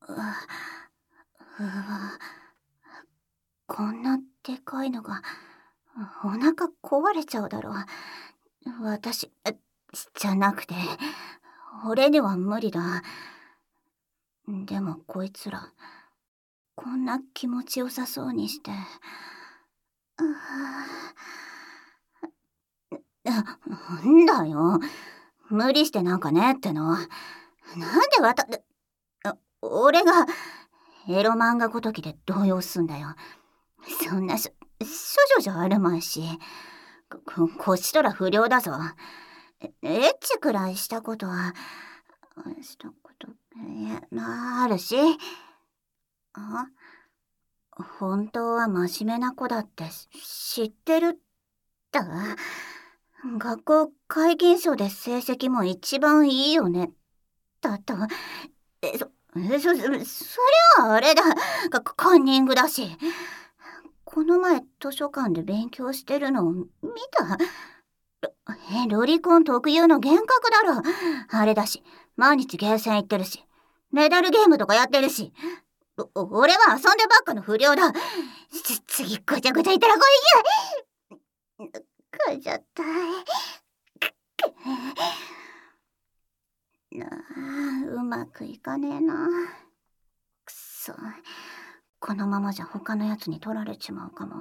うわ、こんなでかいのがお腹壊れちゃうだろ。私じゃなくて俺には無理だ。でもこいつらこんな気持ちよさそうにして。なんだよ、無理してなんかねっての。なんで俺がエロ漫画ごときで動揺すんだよ。そんな処女じゃあるまいし、こっちとら不良だぞ。エッチくらいしたことあるし。本当は真面目な子だって知ってるだ。学校皆勤賞で成績も一番いいよね。だと。そりゃあれだ。カンニングだし。この前図書館で勉強してるの見た？ロリコン特有の幻覚だろ。あれだし、毎日ゲーセン行ってるし、メダルゲームとかやってるし。俺は遊んでばっかの不良だ。次ごちゃごちゃいたらこいや。こちゃったうまくいかねえな。くそ、このままじゃ他のやつに取られちまうかも。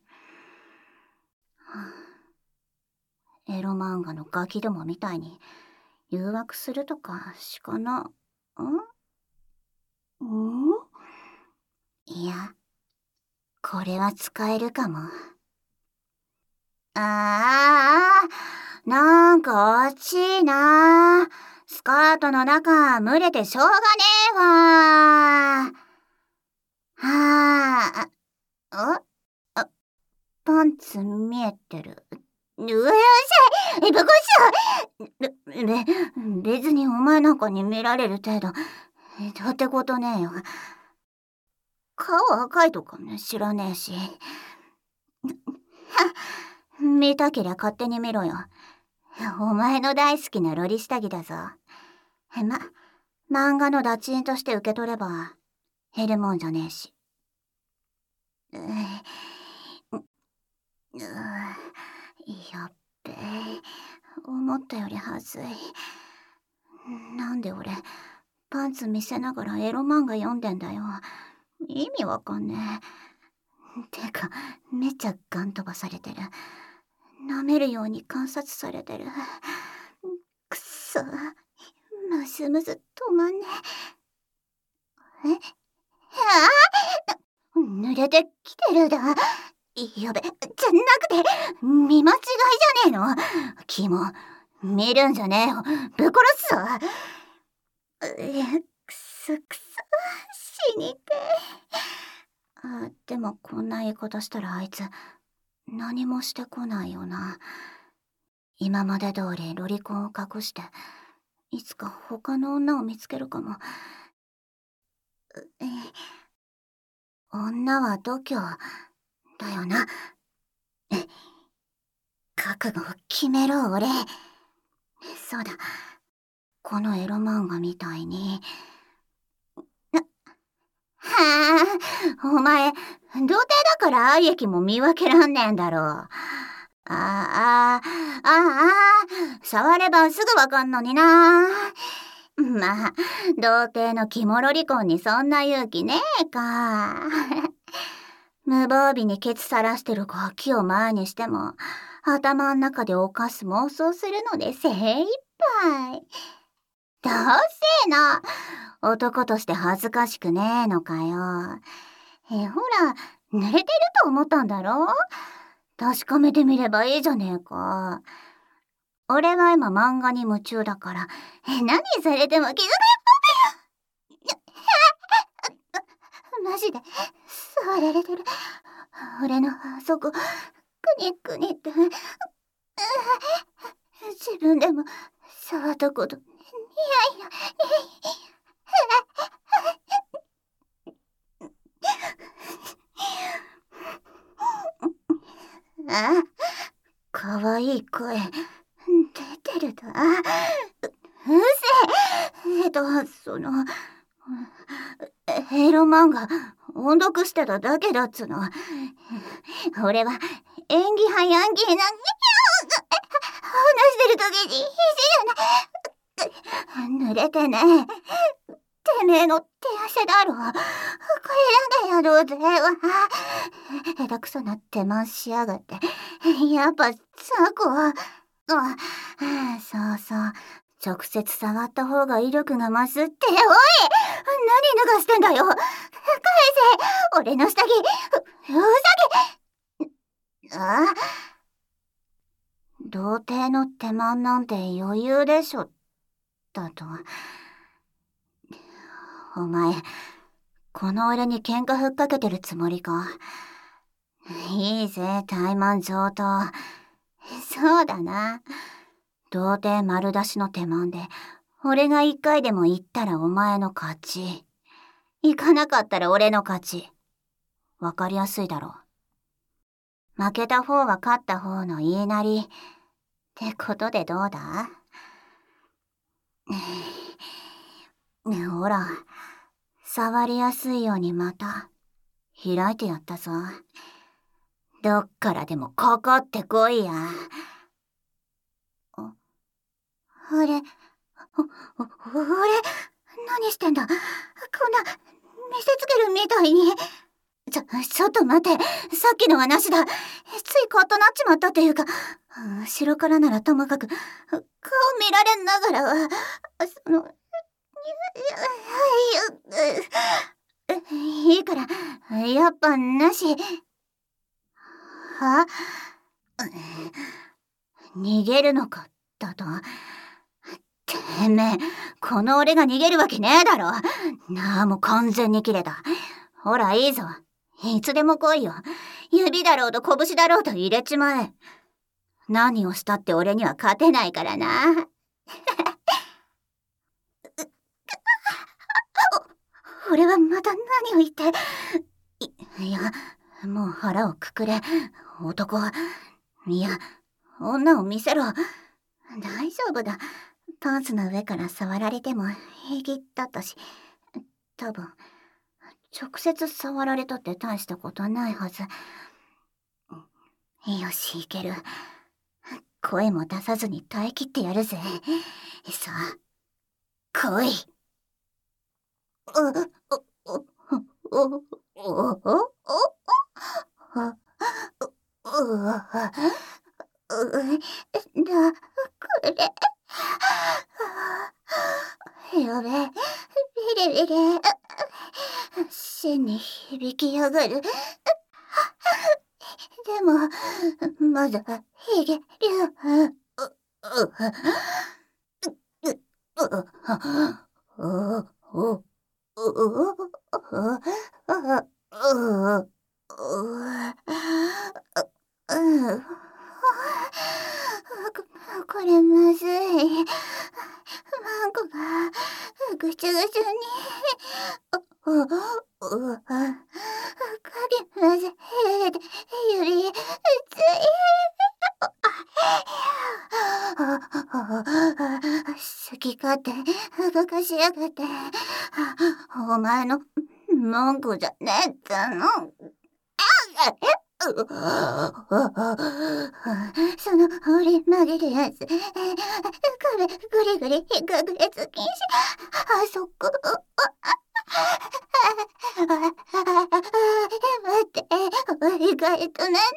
エロ漫画のガキどもみたいに誘惑するとかしかな。いや、これは使えるかも。なんか暑いな。スカートの中蒸れてしょうがねえわ。パンツ見えてる。うるさい、ぶこしょ。別にお前なんかに見られる程度どうってことねえよ。顔赤いとかね知らねえし。見たけりゃ勝手に見ろよ。お前の大好きなロリ下着だぞ。漫画の打賃として受け取れば減るもんじゃねえし。やっべえ、思ったよりはずい。なんで俺パンツ見せながらエロ漫画読んでんだよ。意味わかんねえ。てかめっちゃガン飛ばされてる。舐めるように観察されてる。くそ、ムズムズ止まんねえ。濡れてきてるだ。やべ、じゃなくて見間違いじゃねえの。キモ、見るんじゃねえよ、ぶっ殺すぞ。くそくそ、死にてえ。でもこんな言い方したらあいつ何もしてこないよな。今まで通りロリコンを隠していつか他の女を見つけるかも。女は度胸だよな。覚悟を決めろ俺。そうだ、このエロ漫画みたいに。お前童貞だから愛液も見分けらんねえんだろ。触ればすぐわかんのにな。まあ童貞のキモロリコンにそんな勇気ねえか。無防備にケツさらしてるガキを前にしても頭ん中で犯す妄想するので精一杯。どうせな、男として恥ずかしくねえのかよ。ほら、濡れてると思ったんだろ？確かめてみればいいじゃねえか。俺は今漫画に夢中だから、何されても気づく。マジで触られてる。俺のあそこクニクニって。自分でも触ったことかわいい声出てるだ。うせそのエロ漫画音読してただけだっつの。俺は演技派ヤンキーなん話してる時に肘が濡れてね。てめえの手汗だろ。これなんかやろうぜ。下手くそな手間しやがって。やっぱザコは、そうそう。直接触った方が威力が増すって。おい、何脱がしてんだよ。返せ、俺の下着。ふざけ。童貞の手間なんて余裕でしょ。だと。お前、この俺に喧嘩ふっかけてるつもりか。いいぜ、怠慢上等。そうだな。童貞丸出しの手間で、俺が一回でも行ったらお前の勝ち。行かなかったら俺の勝ち。わかりやすいだろう。負けた方は勝った方の言いなり。ってことでどうだ？ほら、触りやすいようにまた開いてやったぞ。どっからでもかかってこいや。俺、何してんだ？こんな、見せつけるみたいに。ちょっと待って。さっきのはなしだ。ついカッとなっちまったっていうか、後ろからならともかく、顔見られながらは、いいから、やっぱなし。は？逃げるのか、だと。てめえ、この俺が逃げるわけねえだろ。なあ、もう完全に切れた。ほら、いいぞ。いつでも来いよ。指だろうと拳だろうと入れちまえ。何をしたって俺には勝てないからな。俺はまた何を言って。いや、もう腹をくくれ。男は。いや、女を見せろ。大丈夫だ。パンツの上から触られても平気だったし、多分、直接触られたって大したことないはず。よし、いける。声も出さずに耐え切ってやるぜ。さあ、来い。これ。やべえ、ビリビリ。芯に響きやがる。でも、まだいける。これまずい。マンコがぐちゃぐちゃに。かき混ぜよりつい。好き勝手動かしやがって。お前の文句じゃねえっての。その折り曲げるやつ。壁ぐりぐりかくれつ禁止。あそこ。待って、意外とね。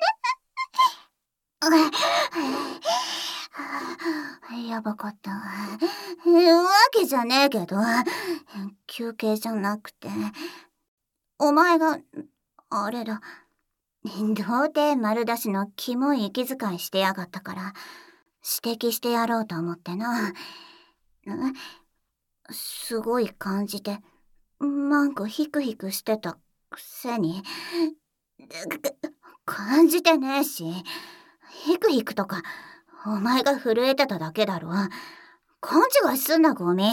やばかった。わけじゃねえけど、休憩じゃなくて、お前が、あれだ、童貞丸出しのキモい息遣いしてやがったから、指摘してやろうと思ってな。すごい感じて、マンコヒクヒクしてたくせに、感じてねえし、ヒクヒクとか、お前が震えてただけだろ。勘違いすんな、ゴミ。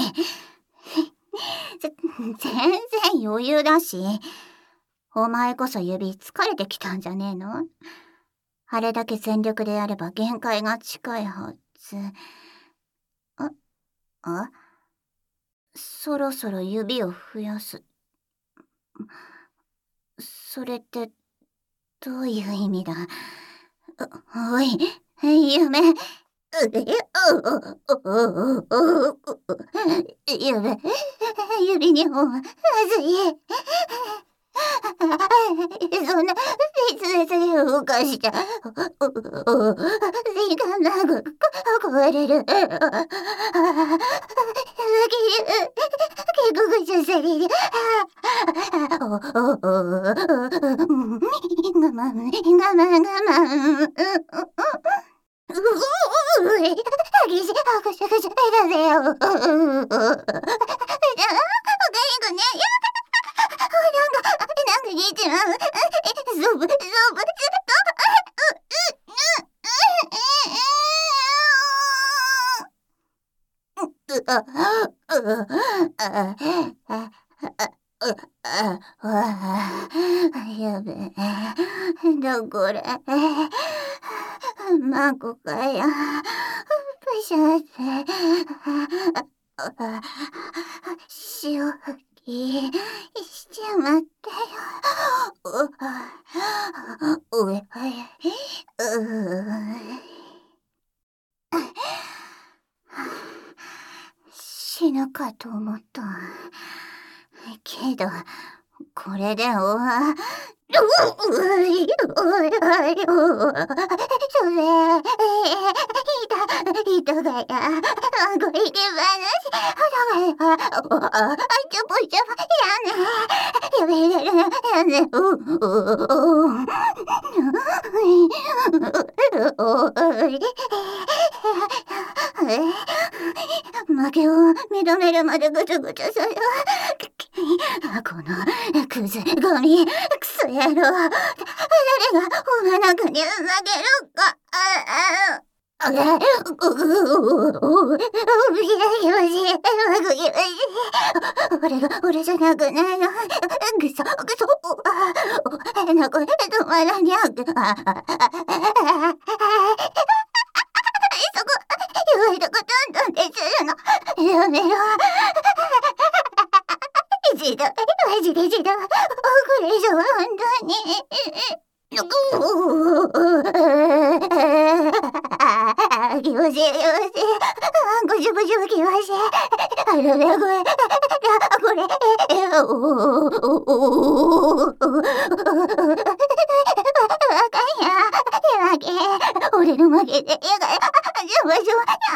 全然余裕だし。お前こそ指疲れてきたんじゃねえの？あれだけ全力でやれば限界が近いはず。そろそろ指を増やす。 それってどういう意味だ？おい、夢。指に本はまずい。そんな別々に動かしちゃ時間なく壊れる。結局じゃされる。我慢。激しい拍手がだぜよ。おかしくね。なんか聞いてまう。そうぶ。やべえ。これ。マコかよ。プシャって。潮吹きしちまったよ。死ぬかと思った。けど、これで人がや、ご意見話、ちょぽちょぽ、やめれるやね、負けを認めるまでぐちゃぐちゃする。このクズゴミ、クソ野郎、誰がお前なんかに負けるか。俺じゃなくないの。ぐそ。変な声止まらにゃく。そこ、弱いとこどんどんでするの。やめろ。マジでこれ以上本当に。気持ちいい。ごじゅ気持ちいい。これ。俺の負けで、やめて。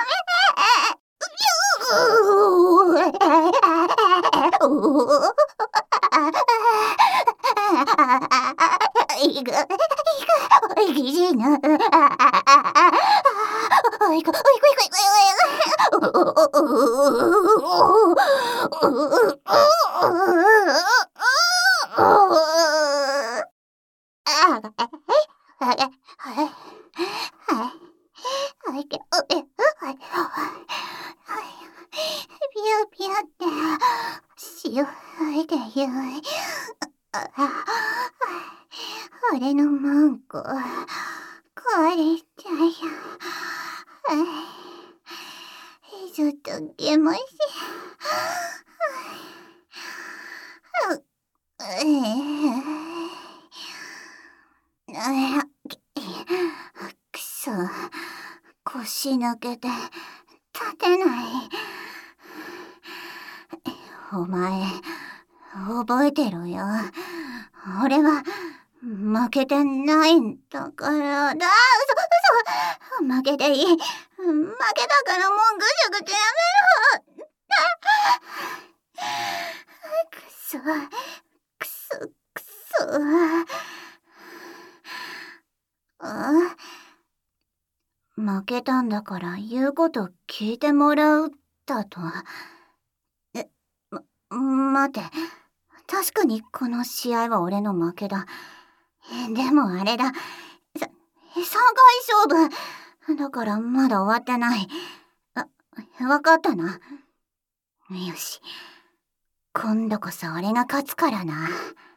ピヨって潮吹いてゆい。俺の文句壊れちゃうよ。ちょっと気持ちいい。くそ、腰抜けて立てない。お前、覚えてろよ。俺は負けてないんだからだ。嘘。負けていい。負けたからもうぐちゃぐちゃやめろ。くそ。負けたんだから言うこと聞いてもらうだと。待て。確かにこの試合は俺の負けだ。でもあれだ。3回勝負。だからまだ終わってない。わかったな。よし。今度こそ俺が勝つからな。